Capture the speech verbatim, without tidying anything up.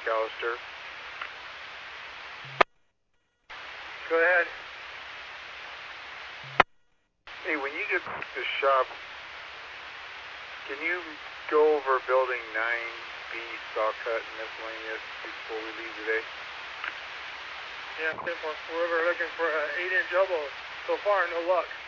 McAllister. Go ahead. Hey, when you get to the shop, can you go over building nine B saw cut and miscellaneous before we leave today? Yeah, ten four. We're over looking for an eight inch elbow. So far, no luck.